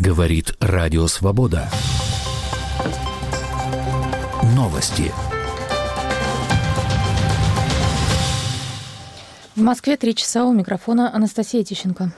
Говорит Радио Свобода. Новости. В Москве 3 часа, у микрофона Анастасия Тищенко.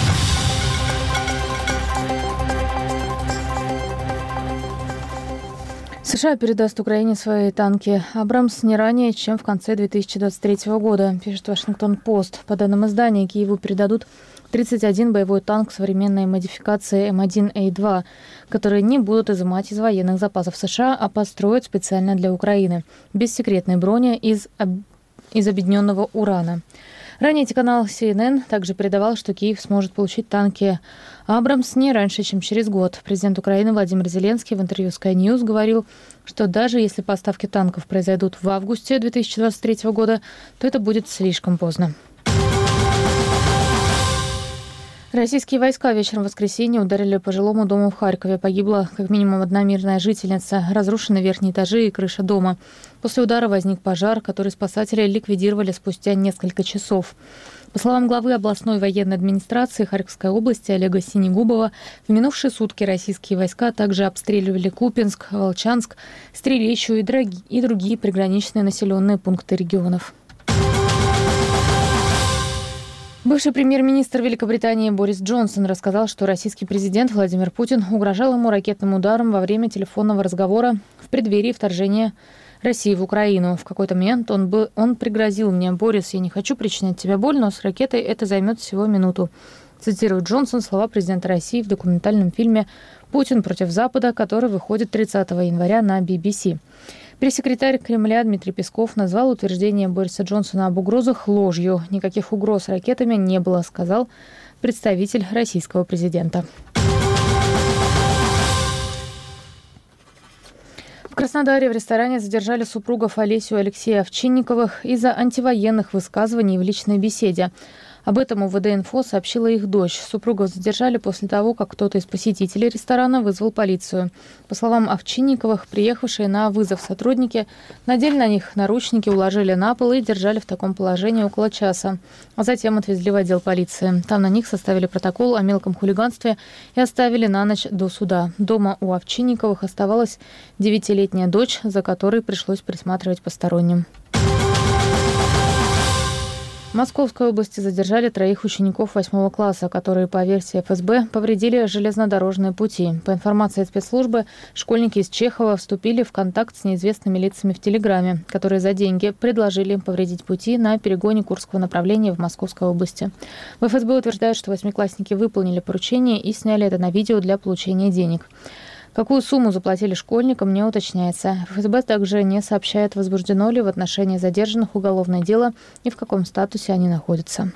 США передаст Украине свои танки «Абрамс» не ранее, чем в конце 2023 года, пишет «Вашингтон-Пост». По данным издания, Киеву передадут 31 боевой танк современной модификации М1А2, которые не будут изымать из военных запасов США, а построят специально для Украины, без секретной брони из объединенного урана. Ранее телеканал CNN также передавал, что Киев сможет получить танки «Абрамс» не раньше, чем через год. Президент Украины Владимир Зеленский в интервью Sky News говорил, что даже если поставки танков произойдут в августе 2023 года, то это будет слишком поздно. Российские войска вечером в воскресенье ударили по жилому дому в Харькове. Погибла как минимум одна мирная жительница. Разрушены верхние этажи и крыша дома. После удара возник пожар, который спасатели ликвидировали спустя несколько часов. По словам главы областной военной администрации Харьковской области Олега Синегубова, в минувшие сутки российские войска также обстреливали Купинск, Волчанск, Стрелищу и другие приграничные населенные пункты регионов. Бывший премьер-министр Великобритании Борис Джонсон рассказал, что российский президент Владимир Путин угрожал ему ракетным ударом во время телефонного разговора в преддверии вторжения России в Украину. В какой-то момент он пригрозил мне: «Борис, я не хочу причинять тебе боль, но с ракетой это займет всего минуту». Цитирует Джонсон слова президента России в документальном фильме «Путин против Запада», который выходит 30 января на BBC. Пресс-секретарь Кремля Дмитрий Песков назвал утверждение Бориса Джонсона об угрозах ложью. Никаких угроз ракетами не было, сказал представитель российского президента. В Краснодаре в ресторане задержали супругов Олесю и Алексея Овчинниковых из-за антивоенных высказываний в личной беседе. Об этом УВД-инфо сообщила их дочь. Супругов задержали после того, как кто-то из посетителей ресторана вызвал полицию. По словам Овчинниковых, приехавшие на вызов сотрудники надели на них наручники, уложили на пол и держали в таком положении около часа. А затем отвезли в отдел полиции. Там на них составили протокол о мелком хулиганстве и оставили на ночь до суда. Дома у Овчинниковых оставалась 9-летняя дочь, за которой пришлось присматривать посторонним. В Московской области задержали 3 учеников 8 класса, которые, по версии ФСБ, повредили железнодорожные пути. По информации спецслужбы, школьники из Чехова вступили в контакт с неизвестными лицами в Телеграме, которые за деньги предложили им повредить пути на перегоне Курского направления в Московской области. В ФСБ утверждают, что 8-классники выполнили поручение и сняли это на видео для получения денег. Какую сумму заплатили школьникам, не уточняется. ФСБ также не сообщает, возбуждено ли в отношении задержанных уголовное дело и в каком статусе они находятся.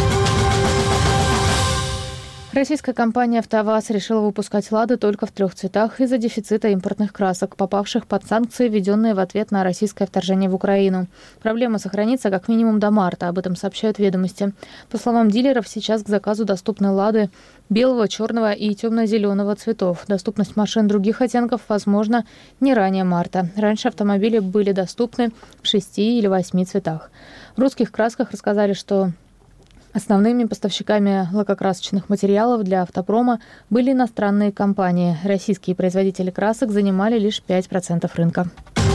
Российская компания «АвтоВАЗ» решила выпускать «Лады» только в 3 цветах из-за дефицита импортных красок, попавших под санкции, введенные в ответ на российское вторжение в Украину. Проблема сохранится как минимум до марта, об этом сообщают «Ведомости». По словам дилеров, сейчас к заказу доступны «Лады» белого, черного и темно-зеленого цветов. Доступность машин других оттенков возможна не ранее марта. Раньше автомобили были доступны в 6 или 8 цветах. В русских красках рассказали, что основными поставщиками лакокрасочных материалов для автопрома были иностранные компании. Российские производители красок занимали лишь 5% рынка.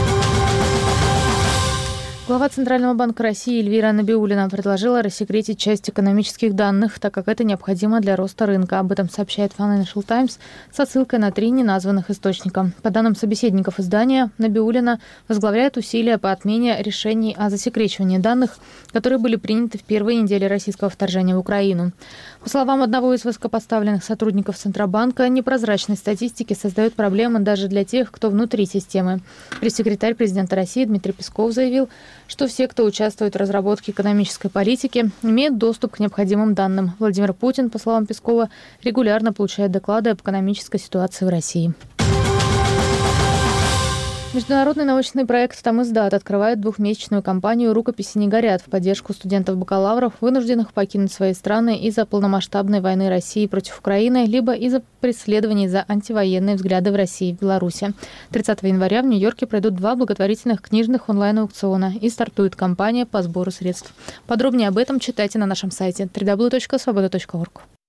Глава Центрального банка России Эльвира Набиуллина предложила рассекретить часть экономических данных, так как это необходимо для роста рынка. Об этом сообщает Financial Times со ссылкой на 3 неназванных источника. По данным собеседников издания, Набиуллина возглавляет усилия по отмене решений о засекречивании данных, которые были приняты в первые недели российского вторжения в Украину. По словам одного из высокопоставленных сотрудников Центробанка, непрозрачность статистики создает проблемы даже для тех, кто внутри системы. Пресс-секретарь президента России Дмитрий Песков заявил, что все, кто участвует в разработке экономической политики, имеют доступ к необходимым данным. Владимир Путин, по словам Пескова, регулярно получает доклады об экономической ситуации в России. Международный научный проект «Тамиздат» открывает 2-месячную кампанию «Рукописи не горят» в поддержку студентов-бакалавров, вынужденных покинуть свои страны из-за полномасштабной войны России против Украины, либо из-за преследований за антивоенные взгляды в России и Беларуси. 30 января в Нью-Йорке пройдут 2 благотворительных книжных онлайн-аукциона и стартует кампания по сбору средств. Подробнее об этом читайте на нашем сайте www.svoboda.org.